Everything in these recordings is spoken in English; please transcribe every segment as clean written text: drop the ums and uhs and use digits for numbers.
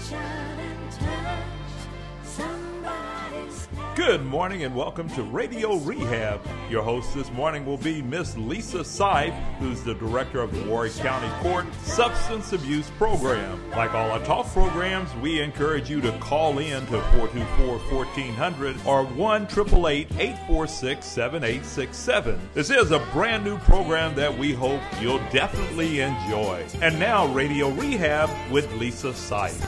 Good morning and welcome to Radio Rehab. Your host this morning will be Miss Lisa Seif, who's the director of the Warwick County Court Substance Abuse Program. Like all our talk programs, we encourage you to call in to 424-1400 or 1-888-846-7867. This is a brand new program that we hope you'll definitely enjoy. And now Radio Rehab with Lisa Seif.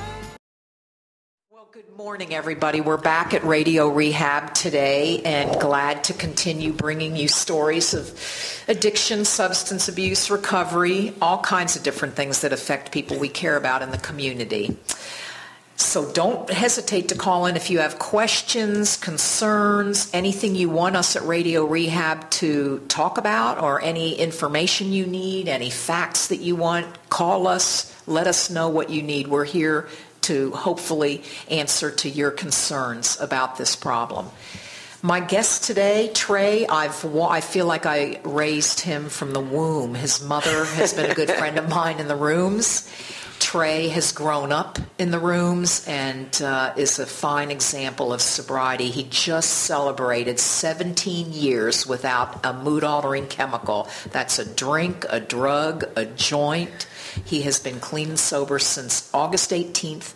Good morning, everybody. We're back at Radio Rehab today and glad to continue bringing you stories of addiction, substance abuse, recovery, all kinds of different things that affect people we care about in the community. So don't hesitate to call in if you have questions, concerns, anything you want us at Radio Rehab to talk about, or any information you need, any facts that you want. Call us. Let us know what you need. We're here to hopefully answer to your concerns about this problem. My guest today, Trey, I feel like I raised him from the womb. His mother has been a good friend of mine in the rooms. Trey has grown up in the rooms and is a fine example of sobriety. He just celebrated 17 years without a mood-altering chemical. That's a drink, a drug, a joint. He has been clean and sober since August 18th,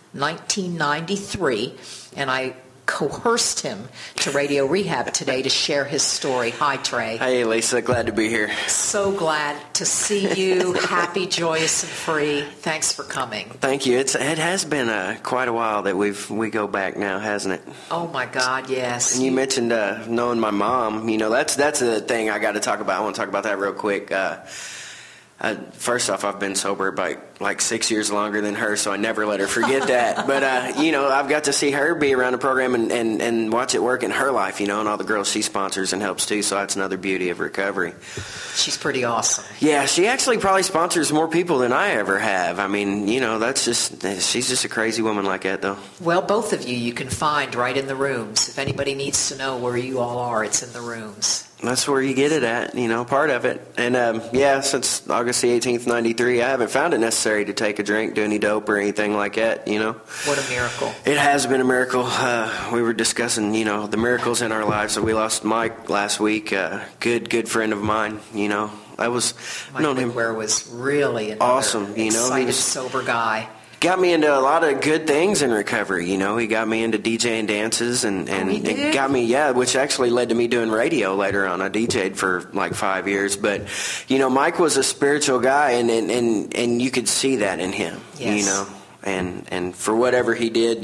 1993, and I coerced him to Radio Rehab today to share his story. Hi, Trey. Hey, Lisa. Glad to be here. So glad to see you. Happy, joyous, and free. Thanks for coming. Thank you. It has been quite a while that we go back now, hasn't it? Oh, my God, yes. And you mentioned knowing my mom. You know, that's a thing I got to talk about. I want to talk about that real quick. First off, I've been sober by like 6 years longer than her, so I never let her forget that. But, I've got to see her be around the program and watch it work in her life, and all the girls she sponsors and helps too, so that's another beauty of recovery. She's pretty awesome. Yeah, she actually probably sponsors more people than I ever have. I mean, she's just a crazy woman like that, though. Well, both of you can find right in the rooms. If anybody needs to know where you all are, it's in the rooms. That's where you get it at, part of it. And, since August the 18th, 93, I haven't found it necessary to take a drink, do any dope or anything like that, What a miracle. It has been a miracle. We were discussing, the miracles in our lives. So we lost Mike last week, good friend of mine, I was... Mike Ware was really awesome, excited, sober guy. Got me into a lot of good things in recovery, He got me into DJing dances and got me, which actually led to me doing radio later on. I DJ'd for like 5 years, but Mike was a spiritual guy, and you could see that in him, yes. And for whatever he did,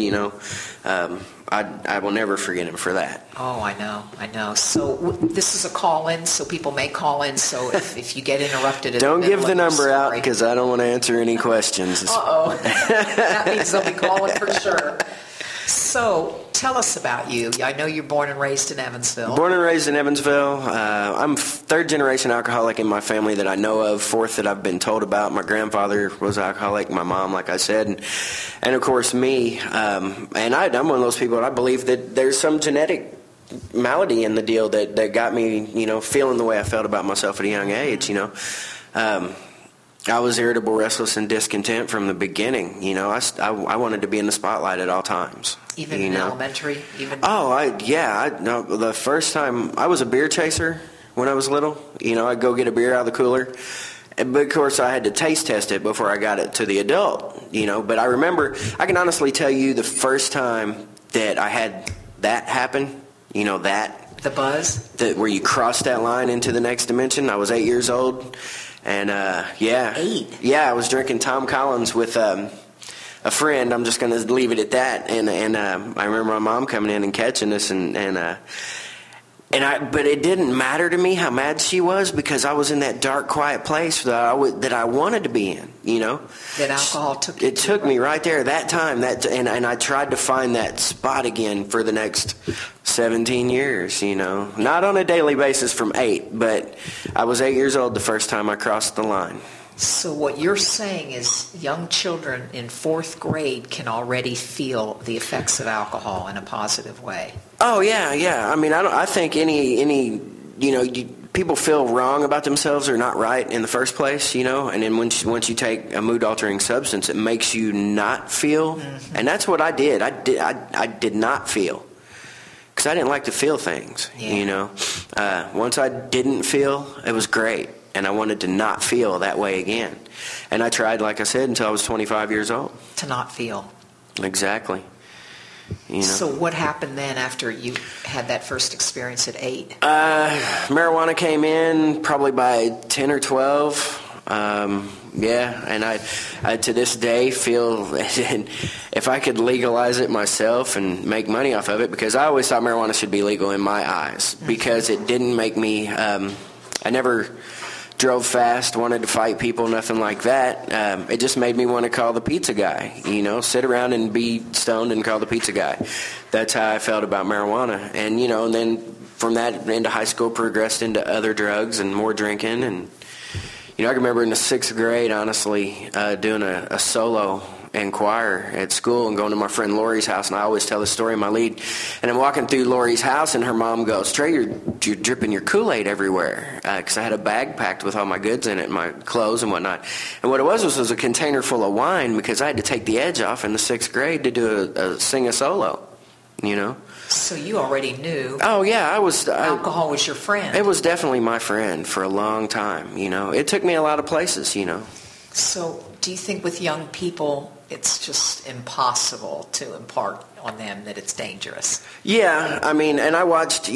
I will never forget him for that. Oh, I know. So this is a call-in, so people may call in. So if you get interrupted, don't give the number out because I don't want to answer any questions. Uh-oh, that means they'll be calling for sure. So tell us about you. I know you're born and raised in Evansville. Born and raised in Evansville. I'm third-generation alcoholic in my family that I know of, fourth that I've been told about. My grandfather was alcoholic, my mom, like I said, and of course me. And I'm one of those people that I believe that there's some genetic malady in the deal that got me, feeling the way I felt about myself at a young age, I was irritable, restless, and discontent from the beginning. I wanted to be in the spotlight at all times. Even in elementary? The first time, I was a beer chaser when I was little. I'd go get a beer out of the cooler. But, of course, I had to taste test it before I got it to the adult, But I remember, I can honestly tell you the first time that I had that happen, that. The buzz? Where you cross that line into the next dimension. I was 8 years old. And, 8? Yeah, I was drinking Tom Collins with a friend. I'm just going to leave it at that. And I remember my mom coming in and catching us. But it didn't matter to me how mad she was because I was in that dark, quiet place that I wanted to be in, That alcohol took you. It took me right there that time. And I tried to find that spot again for the next 17 years, Not on a daily basis from 8, but I was 8 years old the first time I crossed the line. So what you're saying is young children in 4th grade can already feel the effects of alcohol in a positive way. Oh, yeah. I mean, I think any people feel wrong about themselves or not right in the first place, you know, and then once you take a mood-altering substance, it makes you not feel, and that's what I did. I did not feel, because I didn't like to feel things, you know. Once I didn't feel, it was great, and I wanted to not feel that way again. And I tried, like I said, until I was 25 years old. To not feel. Exactly. You know. So what happened then after you had that first experience at 8? Marijuana came in probably by 10 or 12. And I to this day feel if I could legalize it myself and make money off of it, because I always thought marijuana should be legal in my eyes, because it didn't make me, I never drove fast, wanted to fight people, nothing like that. It just made me want to call the pizza guy, you know, sit around and be stoned and call the pizza guy. That's how I felt about marijuana. And, you know, and then from that into high school, progressed into other drugs and more drinking. And, you know, I can remember in the 6th grade, honestly, doing a solo in choir at school and going to my friend Lori's house, and I always tell the story in my lead. And I'm walking through Lori's house, and her mom goes, "Trey, you're dripping your Kool-Aid everywhere," because I had a bag packed with all my goods in it, my clothes and whatnot. And what it was a container full of wine, because I had to take the edge off in the 6th grade to do sing a solo, you know. So you already knew. Oh, yeah, alcohol was your friend. It was definitely my friend for a long time, you know. It took me a lot of places, you know. So do you think with young people it's just impossible to impart on them that it's dangerous? Yeah, I mean, and I watched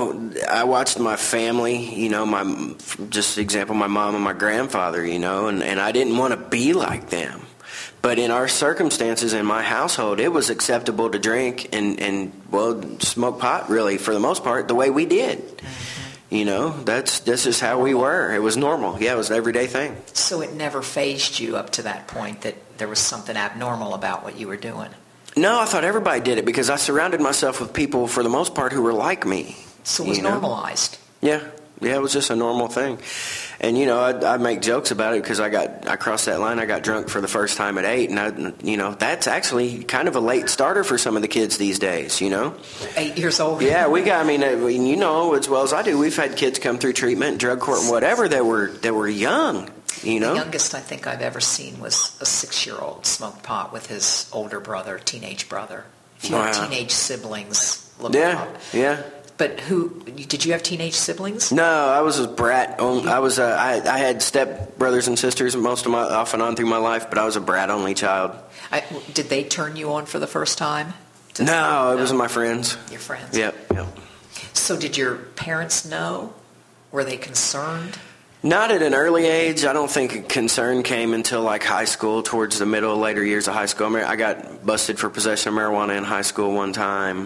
my family, you know, just example, my mom and my grandfather, you know, and I didn't want to be like them. But in our circumstances in my household, it was acceptable to drink and smoke pot, really, for the most part, the way we did. You know, this is how we were. It was normal. Yeah, it was an everyday thing. So it never fazed you up to that point that there was something abnormal about what you were doing? No, I thought everybody did it, because I surrounded myself with people, for the most part, who were like me. So it was normalized? Yeah, it was just a normal thing. And, you know, I make jokes about it, because I crossed that line. I got drunk for the first time at 8, and that's actually kind of a late starter for some of the kids these days, you know. 8 years old. Yeah, you know as well as I do, we've had kids come through treatment, drug court, and whatever, that were young, you know. The youngest I think I've ever seen was a 6-year-old smoked pot with his older brother, teenage brother. If you have teenage siblings, look them up. Yeah. But did you have teenage siblings? No, I was a brat. I had step brothers and sisters off and on through my life, but I was a brat only child. Did they turn you on for the first time? No, it was my friends. Your friends? Yep. So did your parents know? Were they concerned? Not at an early age. I don't think concern came until like high school, towards the later years of high school. I got busted for possession of marijuana in high school one time.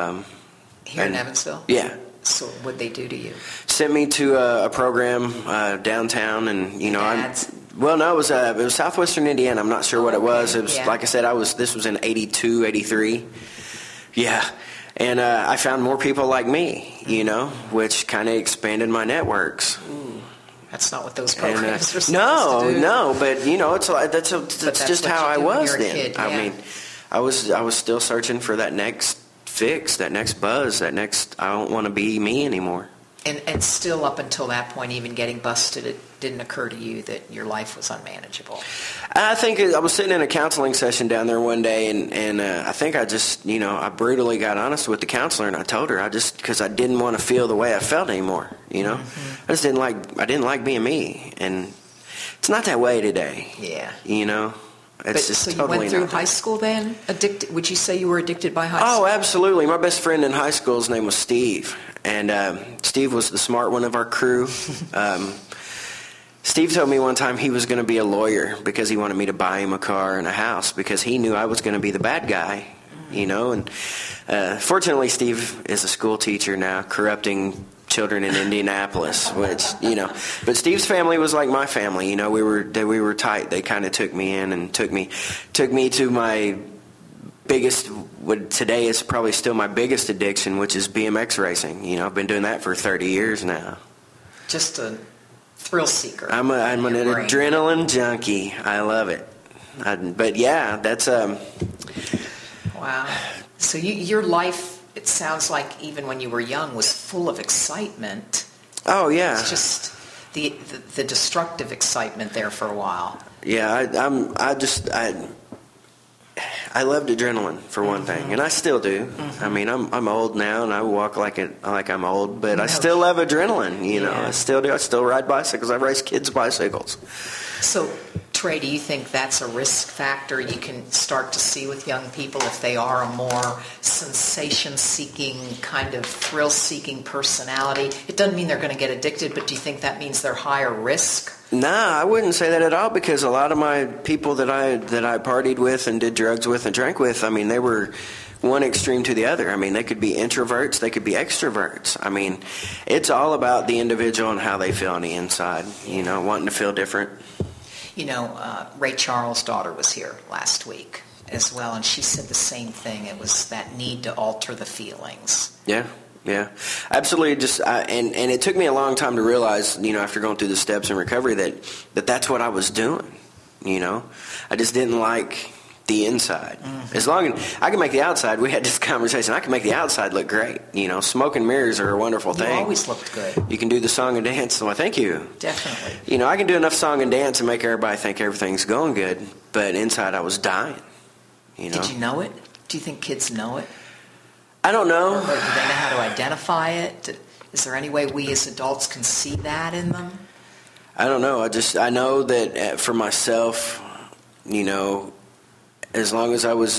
Here in Evansville? Yeah. So what'd they do to you? Sent me to a program downtown, and you know, it was Southwestern Indiana. I'm not sure what it was. It was like I said, this was in 82, 83. Yeah. And I found more people like me, you know, which kind of expanded my networks. Ooh, that's not what those programs are supposed to do. No, but you know, it's like that's just how I was then. Kid, yeah. I mean, I was still searching for that next fix, that next buzz, that next, I don't want to be me anymore. And still up until that point, even getting busted, it didn't occur to you that your life was unmanageable? I think I was sitting in a counseling session down there one day, and I think I just, you know, I brutally got honest with the counselor, and I told her, because I didn't want to feel the way I felt anymore, you know? I just didn't like being me, and it's not that way today. Yeah. You know? It's just so totally you went through high school then? Addicted? Would you say you were addicted by high school? Oh, absolutely. My best friend in high school, his name was Steve. And Steve was the smart one of our crew. Steve told me one time he was going to be a lawyer because he wanted me to buy him a car and a house, because he knew I was going to be the bad guy, you know. And fortunately, Steve is a school teacher now, corrupting children in Indianapolis, which, you know, but Steve's family was like my family, you know. We were tight. They kind of took me in and took me to my biggest, what today is probably still my biggest addiction, which is BMX racing. You know, I've been doing that for 30 years now. Just a thrill seeker. I'm an adrenaline junkie. I love it. But yeah, that's wow. So your life, it sounds like, even when you were young, was full of excitement. Oh, yeah. It's just the destructive excitement there for a while. Yeah, I loved adrenaline for one thing, and I still do. I mean, I'm old now, and I walk like I'm old, but I still love adrenaline. You know, I still do. I still ride bicycles. I race kids' bicycles. So, Trey, do you think that's a risk factor you can start to see with young people if they are a more sensation-seeking, kind of thrill-seeking personality? It doesn't mean they're going to get addicted, but do you think that means they're higher risk? Nah, I wouldn't say that at all, because a lot of my people that I partied with and did drugs with and drank with, I mean, they were one extreme to the other. I mean, they could be introverts, they could be extroverts. I mean, it's all about the individual and how they feel on the inside, you know, wanting to feel different. You know, Ray Charles' daughter was here last week as well, and she said the same thing. It was that need to alter the feelings. Yeah. Yeah, absolutely. And it took me a long time to realize, you know, after going through the steps in recovery, that that's what I was doing. You know, I just didn't like the inside. As long as I can make the outside, we had this conversation, I can make the outside look great. You know, smoke and mirrors are a wonderful thing. You always looked good. You can do the song and dance. Well, thank you. Definitely. You know, I can do enough song and dance and make everybody think everything's going good, but inside I was dying. You know? Did you know it? Do you think kids know it? I don't know. Or do they know how to identify it? Is there any way we as adults can see that in them? I don't know. I know that for myself, you know, as long as I was,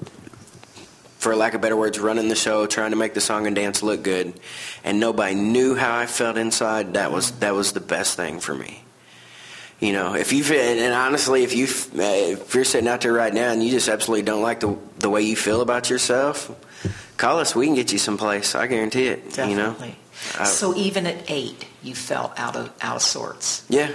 for lack of better words, running the show, trying to make the song and dance look good, and nobody knew how I felt inside, that was the best thing for me. You know, and honestly, if you're sitting out there right now and you just absolutely don't like the way you feel about yourself, call us. We can get you someplace. I guarantee it. Definitely. You know? So even at 8, you felt out of sorts. Yeah.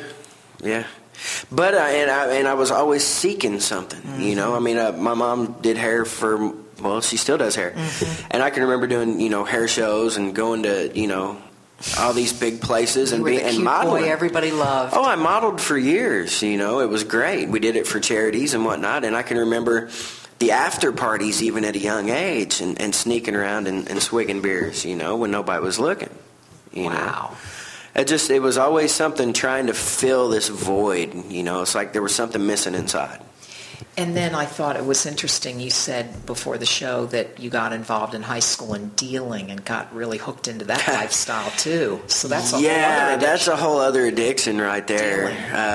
But I was always seeking something. You know, I mean, my mom did hair she still does hair, and I can remember doing, you know, hair shows and going to, you know, all these big places and modeling. Boy everybody loved. Oh, I modeled for years. You know, it was great. We did it for charities and whatnot, and I can remember the after parties even at a young age, and sneaking around and swigging beers, you know, when nobody was looking. You know? It was always something trying to fill this void, you know. It's like there was something missing inside. And then I thought it was interesting, you said before the show that you got involved in high school in dealing and got really hooked into that lifestyle too. So that's a whole other addiction. That's a whole other addiction right there.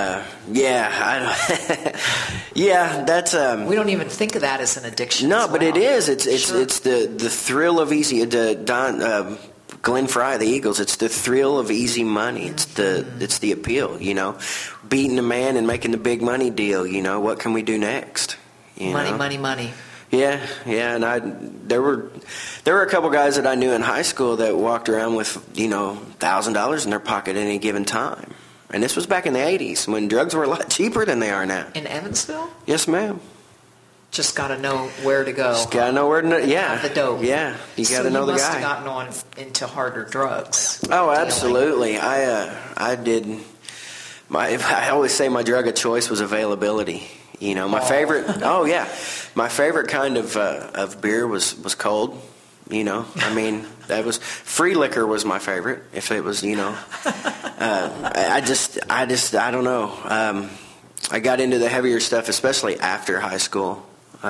That's we don't even think of that as an addiction. No, but it is. It's the thrill of easy. Glenn Fry, the Eagles. It's the thrill of easy money. It's the appeal. You know, beating a man and making the big money deal. You know, what can we do next? Money. Yeah, and there were a couple guys that I knew in high school that walked around with, you know, $1,000 in their pocket at any given time. And this was back in the 80s when drugs were a lot cheaper than they are now. In Evansville? Yes, ma'am. Just got to know where to go. Just got to know where to the dope. Yeah, you got to know the guy. So you must have gotten into harder drugs. Oh, absolutely. I did. I always say my drug of choice was availability. You know, my favorite. Oh yeah, my favorite kind of beer was cold. You know, I mean, that was free liquor was my favorite. If it was, you know, I don't know. I got into the heavier stuff, especially after high school.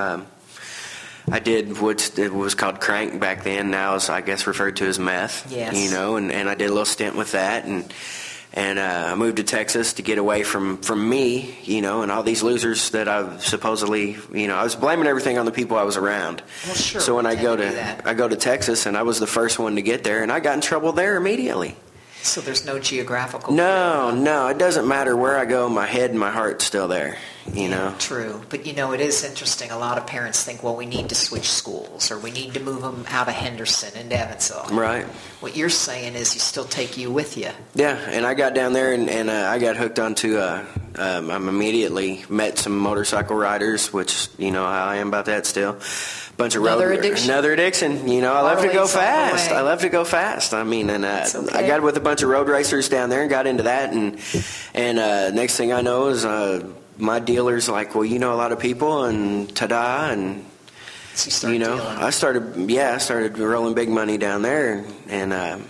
I did what was called crank back then. Now is, I guess, referred to as meth. Yes. You know, and I did a little stint with that, and I moved to Texas to get away from me, you know, and all these losers that I supposedly, you know, I was blaming everything on the people I was around. Well, sure. So when I go to Texas, and I was the first one to get there, and I got in trouble there immediately. So there's no geographical... No, it doesn't matter where I go, my head and my heart's still there, you know. True, but you know, it is interesting. A lot of parents think, well, we need to switch schools, or we need to move them out of Henderson into Evansville. Right. What you're saying is you still take you with you. Yeah, and I got down there, and I got hooked onto, I immediately met some motorcycle riders, which, you know how I am about that still. Another addiction. You know, I love to go fast. I mean, and okay. I got with a bunch of road racers down there and got into that, and next thing I know is my dealer's like, well, you know a lot of people, and ta-da, and so you know, dealing. I started rolling big money down there, and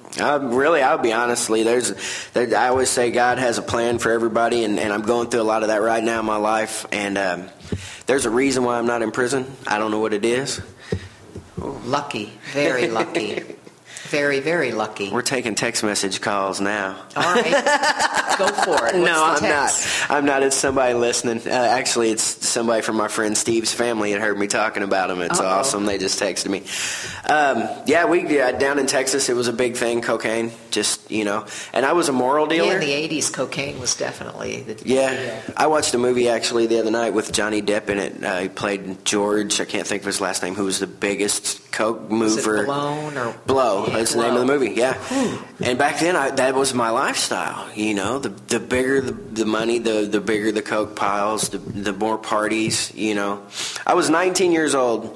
Really, I'll be honestly, I always say God has a plan for everybody, and I'm going through a lot of that right now in my life, and there's a reason why I'm not in prison. I don't know what it is. Lucky, very lucky. Very, very lucky. We're taking text message calls now. All right. Go for it. No, I'm not. I'm not. It's somebody listening. Actually, it's somebody from my friend Steve's family that heard me talking about him. It's awesome. They just texted me. Down in Texas, it was a big thing, cocaine. Just, and I was a moral dealer. Yeah, in the 80s, cocaine was definitely the deal. I watched a movie, actually, the other night with Johnny Depp in it. He played George, I can't think of his last name, who was the biggest coke mover. Was it Blown or... Blow. That's the name of the movie, yeah. And back then, that was my lifestyle, The bigger the money, the bigger the coke piles, the more parties, I was 19 years old,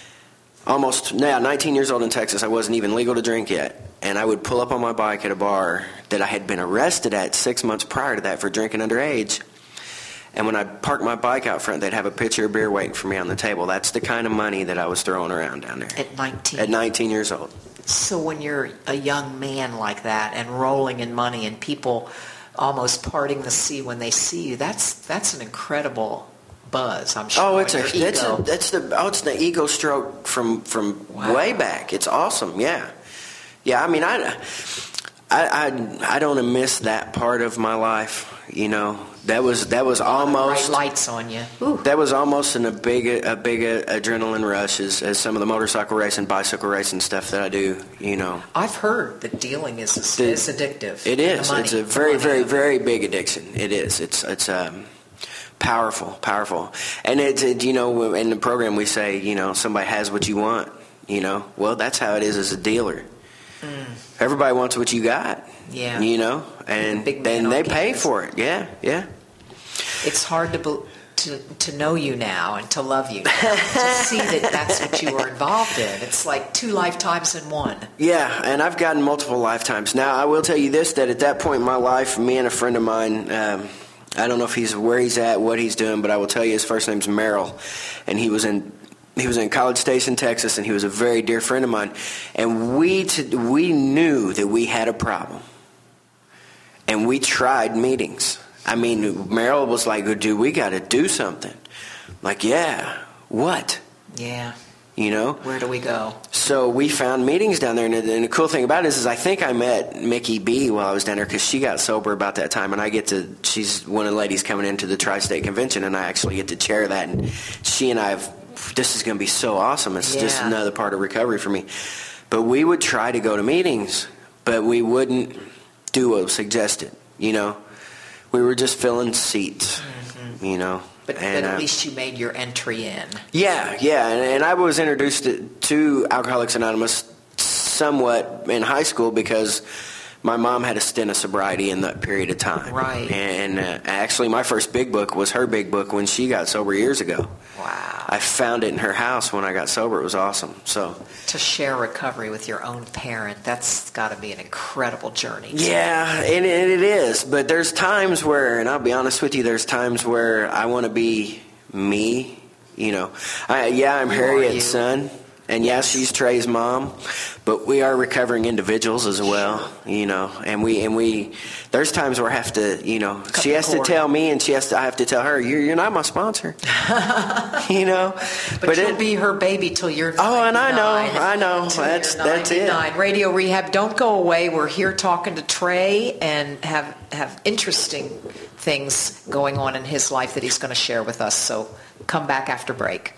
19 years old in Texas. I wasn't even legal to drink yet. And I would pull up on my bike at a bar that I had been arrested at 6 months prior to that for drinking underage. And when I parked my bike out front, they'd have a pitcher of beer waiting for me on the table. That's the kind of money that I was throwing around down there. At 19? At 19 years old. So when you're a young man like that and rolling in money and people almost parting the sea when they see you, that's an incredible buzz, I'm sure. Oh, it's the ego stroke from way back. It's awesome, yeah. Yeah, I mean, I don't miss that part of my life, That was almost bright lights on you. Ooh. That was almost a big adrenaline rush as some of the motorcycle racing, bicycle racing stuff that I do. I've heard that dealing is addictive. It is. It's a very, very, very big addiction. It is. It's powerful, and it's in the program we say somebody has what you want. Well, that's how it is as a dealer. Everybody wants what you got. Yeah. And then they pay for it. Yeah. It's hard to know you now and to love you, to see that that's what you were involved in. It's like 2 lifetimes in one. Yeah, and I've gotten multiple lifetimes. Now, I will tell you this, that at that point in my life, me and a friend of mine, I don't know if he's where he's at, what he's doing, but I will tell you his first name's Merrill, and he was in College Station, Texas, and he was a very dear friend of mine. And we knew that we had a problem. And we tried meetings. I mean, Merrill was like, dude, we got to do something. Like, yeah, what? Yeah. Where do we go? So we found meetings down there. And the cool thing about it is I think I met Mickey B while I was down there because she got sober about that time. And she's one of the ladies coming into the Tri-State Convention, and I actually get to chair that. And she and I this is going to be so awesome. It's just another part of recovery for me. But we would try to go to meetings, but we wouldn't do what was suggested, We were just filling seats, But at least you made your entry in. Yeah, and I was introduced to Alcoholics Anonymous somewhat in high school because my mom had a stint of sobriety in that period of time. Right. And actually my first big book was her big book when she got sober years ago. Wow. I found it in her house when I got sober. It was awesome. So to share recovery with your own parent, that's got to be an incredible journey. Yeah, and it is. But there's times where, and I'll be honest with you, there's times where I want to be me. I'm Harriet's son. And yes, she's Trey's mom, but we are recovering individuals as well, and we there's times where I have to, she has to tell me and I have to tell her, you're not my sponsor, But you'll be her baby till you're 99. Oh, and I know. That's it. Radio Rehab, don't go away. We're here talking to Trey and have interesting things going on in his life that he's going to share with us. So come back after break.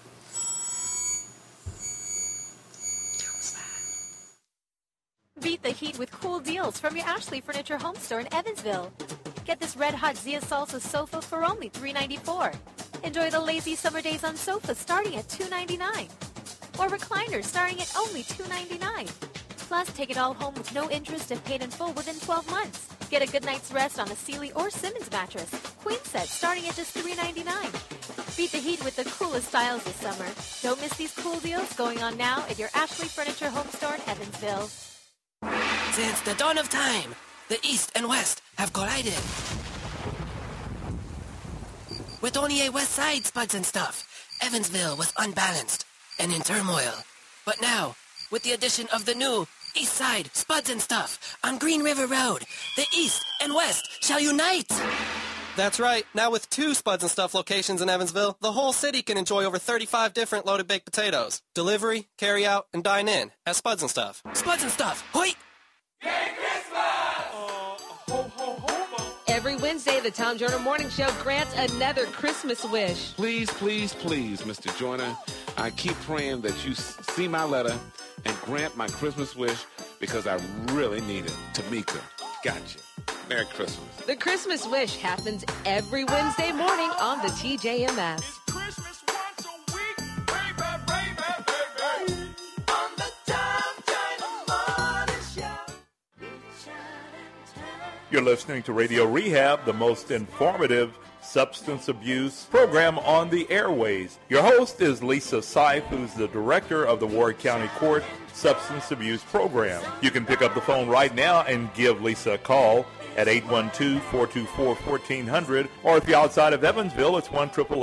Beat the heat with cool deals from your Ashley Furniture Home Store in Evansville. Get this red-hot Zia Salsa sofa for only $3.94. Enjoy the lazy summer days on sofas starting at $2.99. Or recliners starting at only $2.99. Plus, take it all home with no interest if paid in full within 12 months. Get a good night's rest on a Sealy or Simmons mattress. Queen set starting at just $3.99. Beat the heat with the coolest styles this summer. Don't miss these cool deals going on now at your Ashley Furniture Home Store in Evansville. Since the dawn of time, the East and West have collided. With only a West Side, Spuds and stuff, Evansville was unbalanced and in turmoil. But now, with the addition of the new East Side, Spuds and Stuff, on Green River Road. The East and West shall unite. That's right. Now with 2 Spuds and Stuff locations in Evansville, the whole city can enjoy over 35 different loaded baked potatoes. Delivery, carry out, and dine in at Spuds and Stuff. Spuds and Stuff, hoi! Every Wednesday, the Town Journal Morning Show grants another Christmas wish. Please, please, please, Mr. Joyner, I keep praying that you see my letter and grant my Christmas wish because I really need it. Tamika, gotcha. Merry Christmas. The Christmas Wish happens every Wednesday morning on the TJMS. It's Christmas once a week, baby. On the Town Journal Morning Show. You're listening to Radio Rehab, the most informative substance abuse program on the airways. Your host is Lisa Seif, who's the director of the Warwick County Court Substance Abuse Program. You can pick up the phone right now and give Lisa a call at 812-424-1400, or if you're outside of Evansville, it's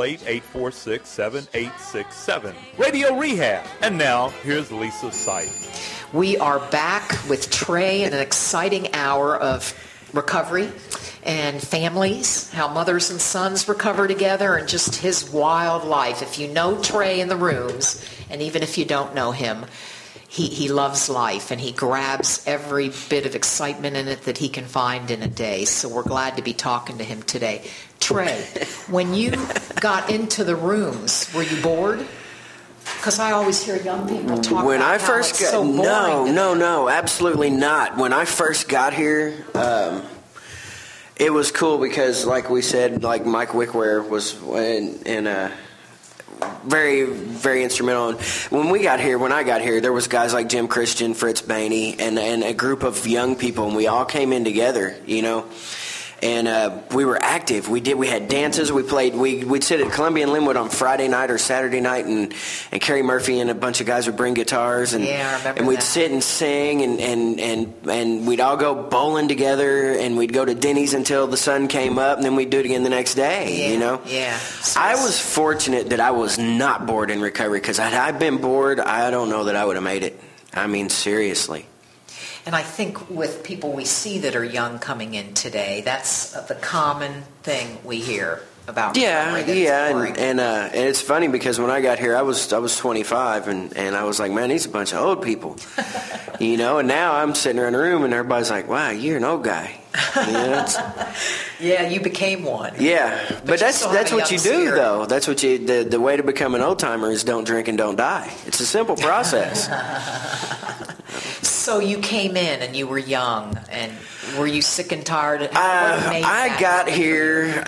1-888-846-7867. Radio Rehab. And now, here's Lisa Seif. We are back with Trey in an exciting hour of recovery and families, how mothers and sons recover together, and just his wild life. If you know Trey in the rooms, and even if you don't know him, he loves life, and he grabs every bit of excitement in it that he can find in a day. So we're glad to be talking to him today. Trey, when you got into the rooms, were you bored? Because I always hear young people talk when about I how first it's got, so boring. No, absolutely not. When I first got here, it was cool because, like we said, like Mike Wickware was very, very instrumental. When I got here, there was guys like Jim Christian, Fritz Bainey, and a group of young people, and we all came in together, you know. And we were active. We had dances. We played. We'd sit at Columbia and Linwood on Friday night or Saturday night, and Kerry Murphy and a bunch of guys would bring guitars, and I remember and we'd that. sit and sing, and we'd all go bowling together, and we'd go to Denny's until the sun came up, and then we'd do it again the next day. You know. Yeah. So I was fortunate that I was not bored in recovery, because had I been bored, I don't know that I would have made it. I mean, seriously. And I think with people we see that are young coming in today, that's the common thing we hear about. And it's funny because when I got here, I was 25, and I was like, man, these are a bunch of old people, you know. And now I'm sitting around the room, and everybody's like, wow, you're an old guy. You know, yeah, you became one. Yeah, but that's what you do, spirit. though. That's what the way to become an old timer is don't drink and don't die. It's a simple process. So you came in and you were young, and were you sick and tired? I got here.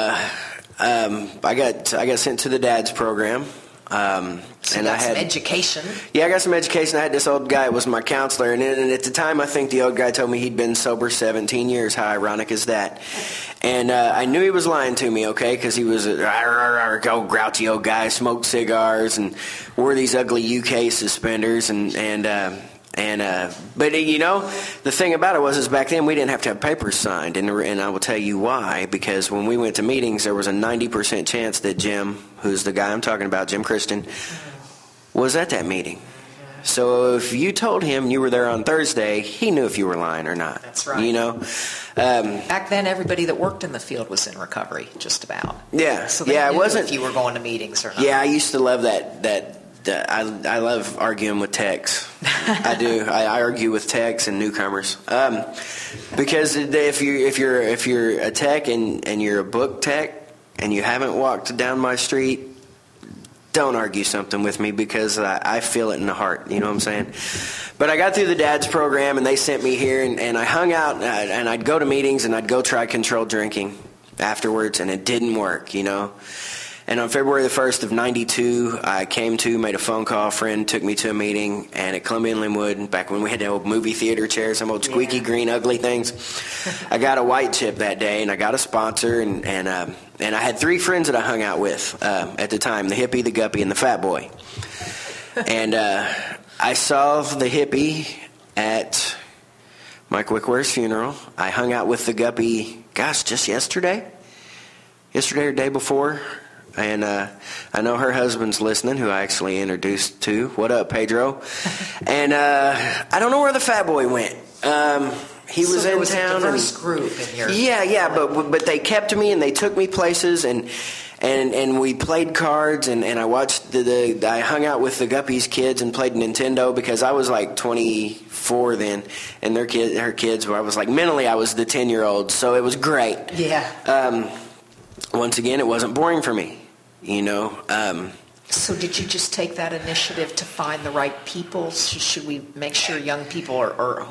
I got sent to the dad's program. So and I had some education. Yeah, I got some education. I had this old guy was my counselor, and at the time, I think the old guy told me he'd been sober 17 years. How ironic is that? And I knew he was lying to me, okay, because he was a old grouchy old guy, smoked cigars, and wore these ugly UK suspenders, but you know, the thing about it was back then we didn't have to have papers signed, and I will tell you why. Because when we went to meetings, there was a 90% chance that Jim, who's the guy I'm talking about, Jim Christian, was at that meeting. So if you told him you were there on Thursday, he knew if you were lying or not. That's right. You know, back then everybody that worked in the field was in recovery, just about. Yeah, so they knew if you were going to meetings or not. Yeah, I used to love that. I love arguing with techs. I do. I argue with techs and newcomers because if you're a tech and you're a book tech and you haven't walked down my street, don't argue something with me because I feel it in the heart. You know what I'm saying? But I got through the dad's program and they sent me here and I hung out and I'd go to meetings and I'd go try controlled drinking afterwards and it didn't work. You know. And on February the 1st of 92, I made a phone call. A friend took me to a meeting, and at Columbia and Linwood, back when we had the old movie theater chairs, some old squeaky green ugly things, I got a white chip that day, and I got a sponsor, and I had 3 friends that I hung out with at the time, the hippie, the guppy, and the fat boy. And I saw the hippie at Mike Wickware's funeral. I hung out with the guppy, just yesterday or day before. And I know her husband's listening, who I actually introduced to. What up, Pedro? And I don't know where the fat boy went. He was in town. A diverse group in here. Yeah, but they kept me and they took me places and we played cards and I watched I hung out with the Guppies kids and played Nintendo because I was like 24 then, and her kids were, I was like, mentally I was the 10-year-old, so it was great. Yeah. Once again, it wasn't boring for me, you know. So did you just take that initiative to find the right people? Should we make sure young people are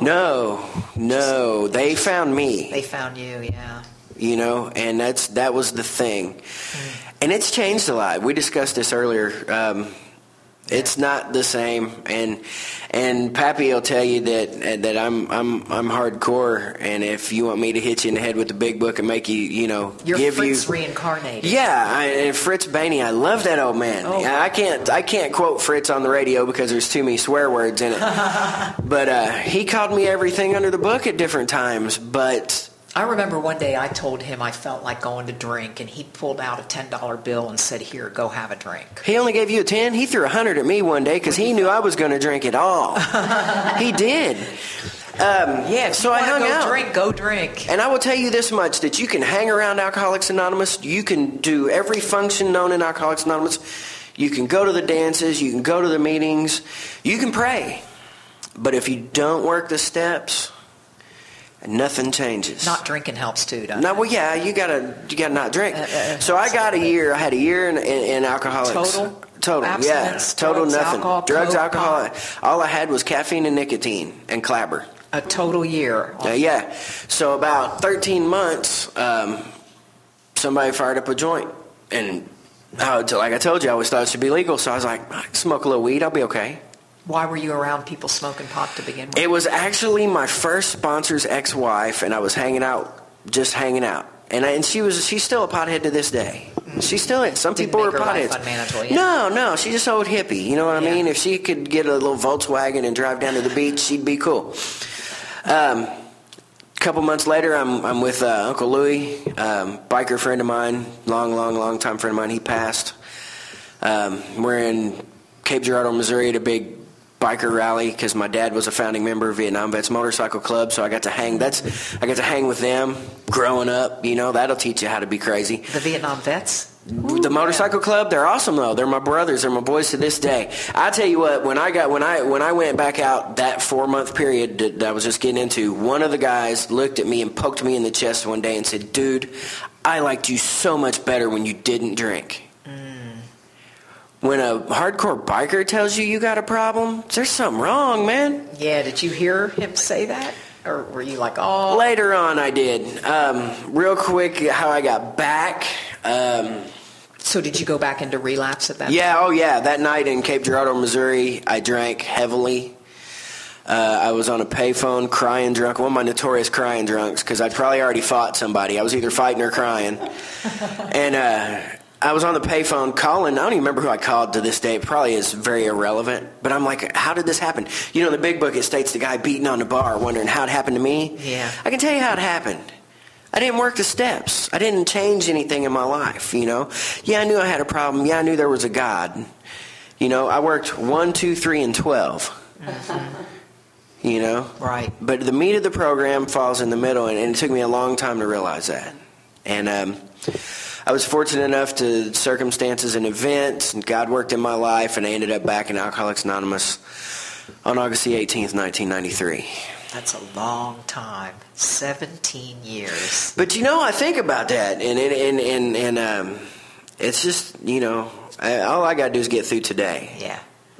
No. They found me. They found you, yeah. You know, and that was the thing. And it's changed a lot. We discussed this earlier. It's not the same, and Pappy will tell you that I'm hardcore, and if you want me to hit you in the head with the big book and make you give Fritz reincarnated. Yeah, and Fritz Bainey, I love that old man. Oh. I can't quote Fritz on the radio because there's too many swear words in it. But he called me everything under the book at different times, but I remember one day I told him I felt like going to drink, and he pulled out a $10 bill and said, "Here, go have a drink." He only gave you a 10? He threw 100 at me one day because he knew I was going to drink it all. He did. So I hung out. Go drink. And I will tell you this much, that you can hang around Alcoholics Anonymous. You can do every function known in Alcoholics Anonymous. You can go to the dances. You can go to the meetings. You can pray. But if you don't work the steps, nothing changes. Not drinking helps too, doesn't it? No, well, yeah, you gotta not drink. So I got a year. I had a year in Alcoholics. Total, abstinence, yeah, total drugs, nothing. alcohol, Drugs, coke, alcohol. All I had was caffeine and nicotine and clabber. A total year. Yeah. So about 13 months, somebody fired up a joint, and like I told you, I always thought it should be legal. So I was like, I can smoke a little weed. I'll be okay. Why were you around people smoking pot to begin with? It was actually my first sponsor's ex-wife, and I was just hanging out. And she's still a pothead to this day. She still is. Some people are potheads. No, she's just old hippie. You know what I mean? If she could get a little Volkswagen and drive down to the beach, she'd be cool. A couple months later, I'm with Uncle Louie, biker friend of mine, long time friend of mine. He passed. We're in Cape Girardeau, Missouri, at a big biker rally because my dad was a founding member of Vietnam Vets Motorcycle Club, so I got to hang with them growing up. You know, that'll teach you how to be crazy. The Vietnam Vets? The motorcycle club, they're awesome though. They're my brothers. They're my boys to this day. I tell you what, when I went back out that 4-month period that I was just getting into, one of the guys looked at me and poked me in the chest one day and said, "Dude, I liked you so much better when you didn't drink." When a hardcore biker tells you got a problem, there's something wrong, man. Yeah, did you hear him say that? Or were you like, oh? Later on, I did. Real quick, how I got back. So did you go back into relapse at that point? Yeah. That night in Cape Girardeau, Missouri, I drank heavily. I was on a payphone crying drunk. One of my notorious crying drunks because I'd probably already fought somebody. I was either fighting or crying. And I was on the payphone calling. I don't even remember who I called to this day. It probably is very irrelevant. But I'm like, how did this happen? You know, in the big book, it states the guy beating on the bar, wondering how it happened to me. Yeah. I can tell you how it happened. I didn't work the steps. I didn't change anything in my life, you know. Yeah, I knew I had a problem. Yeah, I knew there was a God. You know, I worked 1, 2, 3, and 12. Mm-hmm. You know? Right. But the meat of the program falls in the middle, and it took me a long time to realize that. And I was fortunate enough to circumstances and events, and God worked in my life, and I ended up back in Alcoholics Anonymous on August the 18th, 1993. That's a long time. 17 years. But, you know, I think about that, and it's just, you know, all I got to do is get through today. Yeah.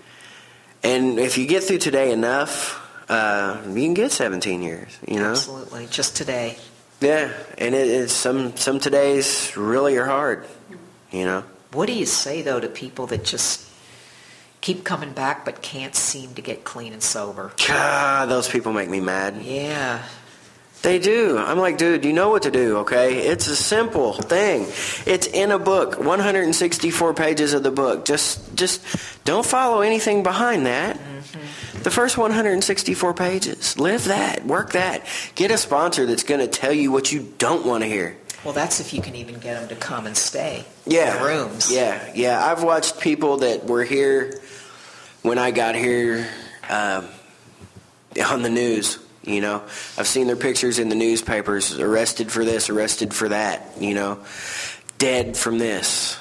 And if you get through today enough, you can get 17 years, you know? Absolutely. Just today. Yeah, and it's some todays really are hard, you know. What do you say, though, to people that just keep coming back but can't seem to get clean and sober? God, those people make me mad. Yeah. They do. I'm like, dude, you know what to do, okay? It's a simple thing. It's in a book, 164 pages of the book. Just don't follow anything behind that. The first 164 pages. Live that. Work that. Get a sponsor that's going to tell you what you don't want to hear. Well, that's if you can even get them to come and stay in the rooms. Yeah. I've watched people that were here when I got here on the news. I've seen their pictures in the newspapers, arrested for this, arrested for that, dead from this,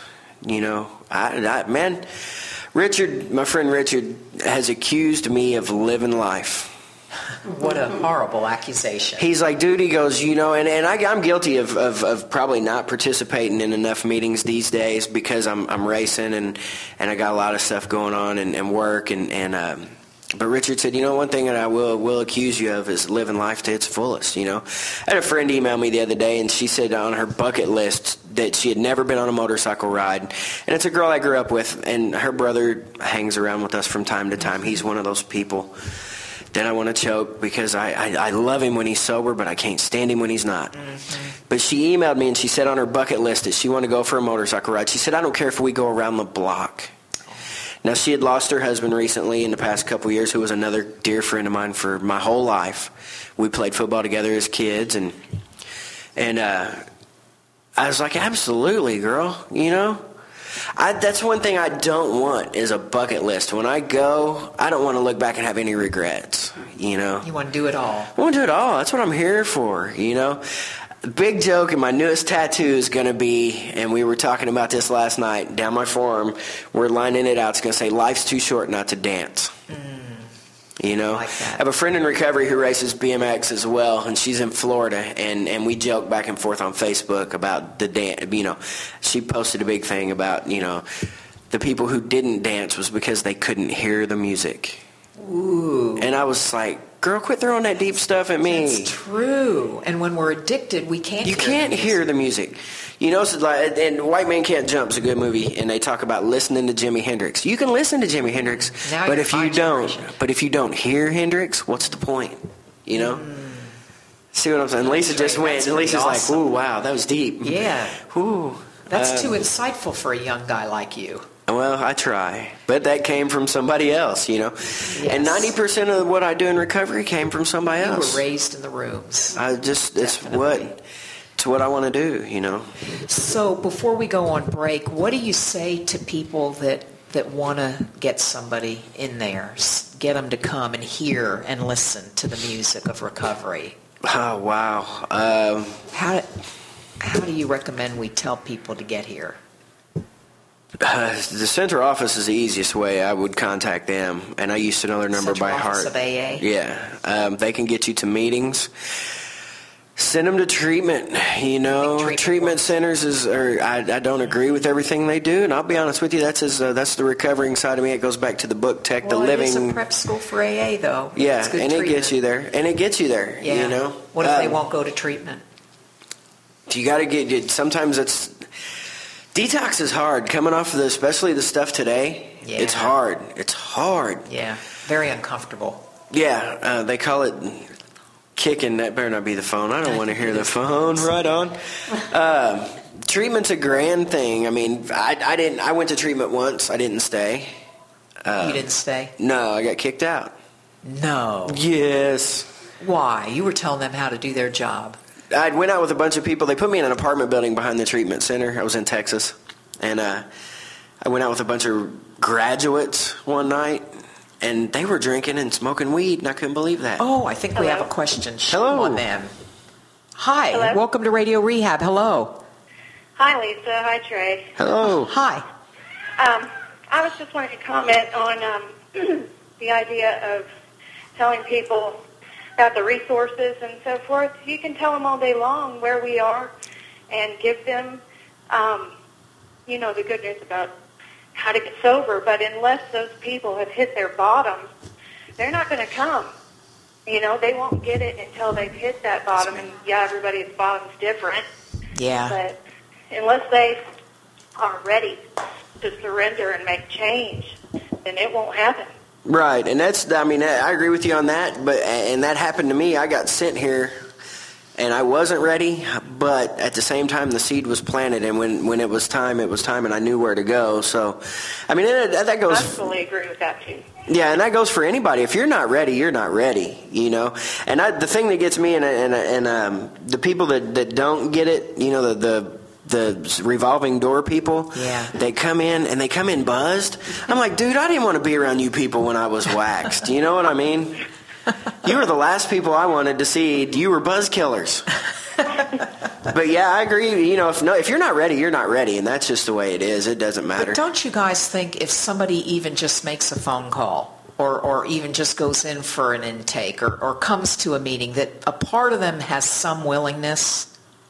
man, Richard, my friend Richard, has accused me of living life. What a horrible accusation. He's like, dude, he goes, and I'm guilty of probably not participating in enough meetings these days because I'm racing and I got a lot of stuff going on and work but Richard said, one thing that I will accuse you of is living life to its fullest, I had a friend email me the other day, and she said on her bucket list that she had never been on a motorcycle ride. And it's a girl I grew up with, and her brother hangs around with us from time to time. He's one of those people that I want to choke because I love him when he's sober, but I can't stand him when he's not. Mm-hmm. But she emailed me, and she said on her bucket list that she wanted to go for a motorcycle ride. She said, I don't care if we go around the block. Now, she had lost her husband recently in the past couple of years, who was another dear friend of mine for my whole life. We played football together as kids, and I was like, absolutely, girl, that's one thing I don't want is a bucket list. When I go, I don't want to look back and have any regrets, You want to do it all. I want to do it all. That's what I'm here for, Big joke, and my newest tattoo is going to be, and we were talking about this last night, down my forearm, we're lining it out. It's going to say, life's too short not to dance. I like that. I have a friend in recovery who races BMX as well, and she's in Florida, and we joke back and forth on Facebook about the dance. She posted a big thing about, the people who didn't dance was because they couldn't hear the music. Ooh. And I was like, girl, quit throwing that deep stuff at me. That's true. And when we're addicted, we can't hear the music. So like, and White Man Can't Jump is a good movie, and they talk about listening to Jimi Hendrix. You can listen to Jimi Hendrix, but if you don't hear Hendrix, what's the point? See what I'm saying? Lisa just went, and Lisa's awesome. Like, ooh, wow, that was deep. Yeah. Ooh. That's too insightful for a young guy like you. Well, I try, but that came from somebody else, Yes. And 90% of what I do in recovery came from somebody else. You were raised in the rooms. It's what I want to do, So before we go on break, what do you say to people that want to get somebody in there, get them to come and hear and listen to the music of recovery? Oh, wow. How do you recommend we tell people to get here? The center office is the easiest way. I would contact them, and I used to know their number by heart. Central office of AA? Yeah. They can get you to meetings. Send them to treatment. Treatment centers I don't agree with everything they do, and I'll be honest with you, that's the recovering side of me. It goes back to the book Tech, the living. It is a prep school for AA, though. Yeah, and it gets you there. Yeah. What if they won't go to treatment? You got to get. Sometimes it's. Detox is hard. Coming off of especially the stuff today, It's hard. It's hard. Yeah, very uncomfortable. Yeah, they call it kicking. That better not be the phone. I don't want to hear the phone. Right on. Treatment's a grand thing. I mean, I went to treatment once. I didn't stay. You didn't stay? No, I got kicked out. No. Yes. Why? You were telling them how to do their job. I went out with a bunch of people. They put me in an apartment building behind the treatment center. I was in Texas. And I went out with a bunch of graduates one night, and they were drinking and smoking weed, and I couldn't believe that. Oh, I think we have a question. Hello. On them. Hi. Hello. Welcome to Radio Rehab. Hello. Hi, Lisa. Hi, Trey. Hello. Hi. I was just wanting to comment on the idea of telling people about the resources and so forth. You can tell them all day long where we are and give them, the good news about how to get sober. But unless those people have hit their bottom, they're not going to come. They won't get it until they've hit that bottom. And, everybody's bottom's different. Yeah. But unless they are ready to surrender and make change, then it won't happen. Right, and I agree with you on that, and that happened to me. I got sent here And I wasn't ready, but at the same time, the seed was planted, and when it was time, and I knew where to go. So, I mean, that goes... I absolutely agree with that, too. Yeah, and that goes for anybody. If you're not ready, you're not ready, you know. And the thing that gets me, and the people that don't get it, you know, the revolving door people, they come in buzzed. I'm like, dude, I didn't want to be around you people when I was waxed. You know what I mean? You were the last people I wanted to see. You were buzz killers. But yeah, I agree. You know, if you're not ready, you're not ready, and that's just the way it is. It doesn't matter. But don't you guys think if somebody even just makes a phone call or even just goes in for an intake or comes to a meeting, that a part of them has some willingness?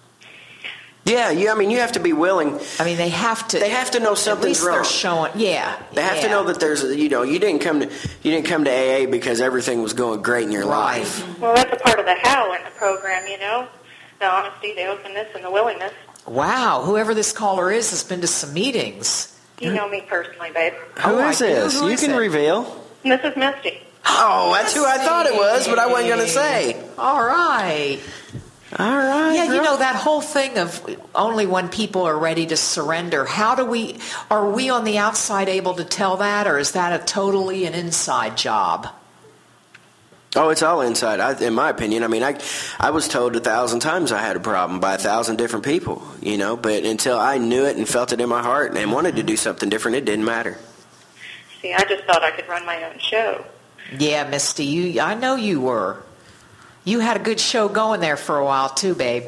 Yeah, I mean, you have to be willing. I mean, they have to. They have to know something's wrong. They're showing. Yeah, they have to know that there's. You know, you didn't come to AA because everything was going great in your life. Well, that's a part of the how in the program. You know, the honesty, the openness, and the willingness. Wow, whoever this caller is has been to some meetings. You know me personally, babe. Who is this? You can reveal. This is Misty. Oh, that's who I thought it was, but I wasn't going to say. All right. Yeah, girl. you know, that whole thing of only when people are ready to surrender. Are we on the outside able to tell that, or is that totally an inside job? Oh, it's all inside, in my opinion. I mean, I was told 1,000 times I had a problem by 1,000 different people, you know, but until I knew it and felt it in my heart and wanted to do something different, it didn't matter. See, I just thought I could run my own show. Yeah, Misty, I know you were. You had a good show going there for a while, too, babe.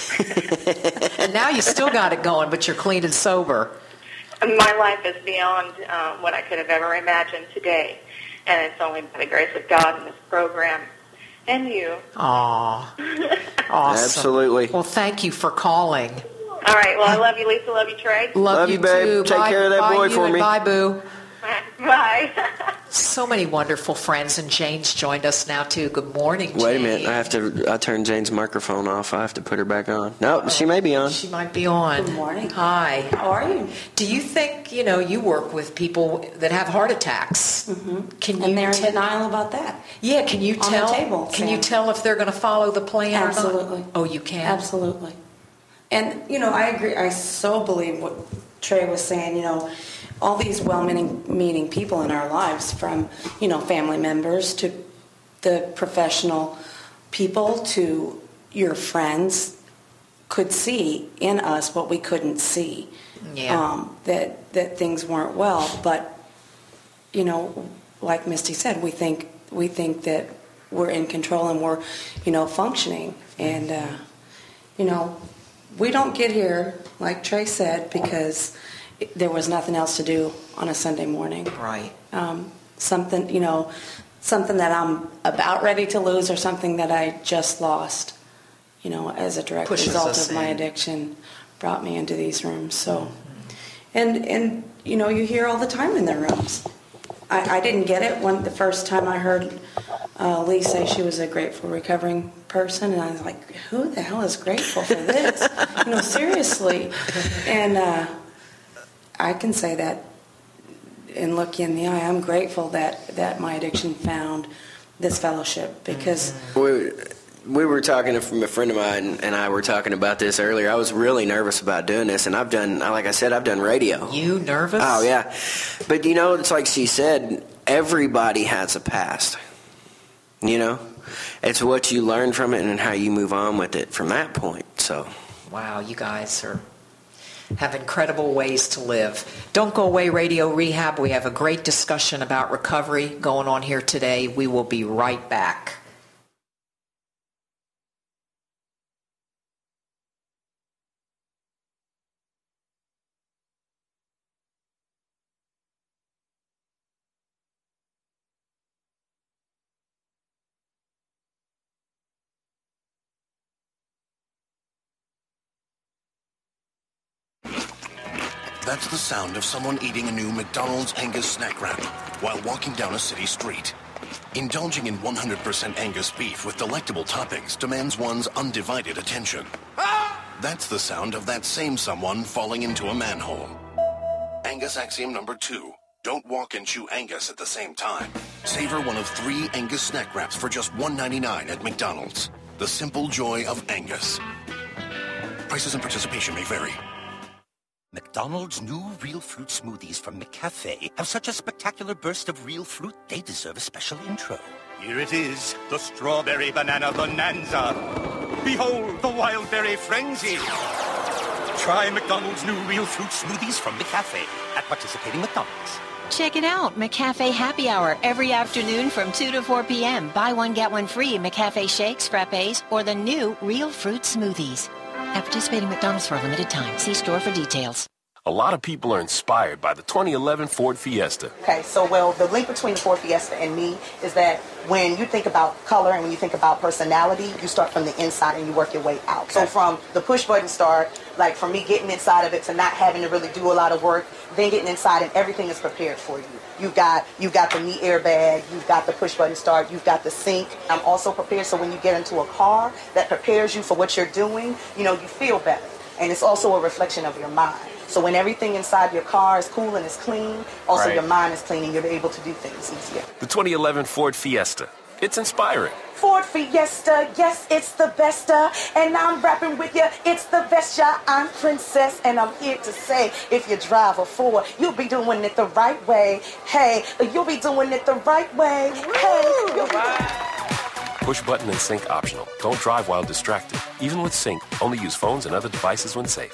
And now you still got it going, but you're clean and sober. My life is beyond what I could have ever imagined today. And it's only by the grace of God and this program and you. Aw. Awesome. Absolutely. Well, thank you for calling. All right. Well, I love you, Lisa. Love you, Trey. Love you, babe. Too. Take care of that boy for me. Bye, boo. Bye. So many wonderful friends, and Jane's joined us now, too. Good morning, Jane. Wait a minute. I turned Jane's microphone off. I have to put her back on. No, she may be on. She might be on. Good morning. Hi. How are you? Do you think, you work with people that have heart attacks? Mm-hmm. And they're in denial about that. Yeah, can you tell? On the table, can you tell if they're going to follow the plan Absolutely. or not? Oh, you can? Absolutely. And, I agree. I so believe what Trey was saying, all these well-meaning people in our lives, from, family members to the professional people to your friends, could see in us what we couldn't see. Yeah. That things weren't well. But, like Misty said, we think that we're in control and we're, functioning. And, we don't get here, like Trey said, because there was nothing else to do on a Sunday morning. Right. Something that I'm about ready to lose, or something that I just lost, as a direct result of my addiction, brought me into these rooms. So, and you hear all the time in their rooms. I didn't get it the first time I heard Lee say she was a grateful recovering person, and I was like, who the hell is grateful for this? Seriously. And I can say that and look you in the eye. I'm grateful that my addiction found this fellowship, because we were talking from a friend of mine, and I were talking about this earlier. I was really nervous about doing this, and I've done radio. You nervous? Oh, yeah. But, it's like she said, everybody has a past. It's what you learn from it and how you move on with it from that point. So, wow, you guys have incredible ways to live. Don't go away, Radio Rehab. We have a great discussion about recovery going on here today. We will be right back. That's the sound of someone eating a new McDonald's Angus snack wrap while walking down a city street. Indulging in 100% Angus beef with delectable toppings demands one's undivided attention. That's the sound of that same someone falling into a manhole. Angus axiom number 2. Don't walk and chew Angus at the same time. Savor one of 3 Angus snack wraps for just $1.99 at McDonald's. The simple joy of Angus. Prices and participation may vary. McDonald's new real fruit smoothies from McCafe have such a spectacular burst of real fruit, they deserve a special intro. Here it is, the Strawberry Banana Bonanza. Behold, the Wild Berry Frenzy. Try McDonald's new real fruit smoothies from McCafe at participating McDonald's. Check it out, McCafe Happy Hour every afternoon from 2 to 4 p.m. Buy one, get one free McCafe shakes, frappes, or the new real fruit smoothies. At participating McDonald's for a limited time. See store for details. A lot of people are inspired by the 2011 Ford Fiesta. Okay, so the link between the Ford Fiesta and me is that when you think about color and when you think about personality, you start from the inside and you work your way out. Okay. So from the push button start, like from me getting inside of it to not having to really do a lot of work, then getting inside and everything is prepared for you. You've got the knee airbag, you've got the push button start, you've got the sync. I'm also prepared so when you get into a car that prepares you for what you're doing, you feel better. And it's also a reflection of your mind. So when everything inside your car is cool and is clean, also your mind is clean and you're able to do things easier. The 2011 Ford Fiesta. It's inspiring. Ford Fiesta, yes, it's the best. And I'm rapping with you, it's the best. I'm Princess, and I'm here to say, if you drive a Ford, you'll be doing it the right way. Hey, you'll be doing it the right way. Hey, you'll be Push button and sync optional. Don't drive while distracted. Even with sync, only use phones and other devices when safe.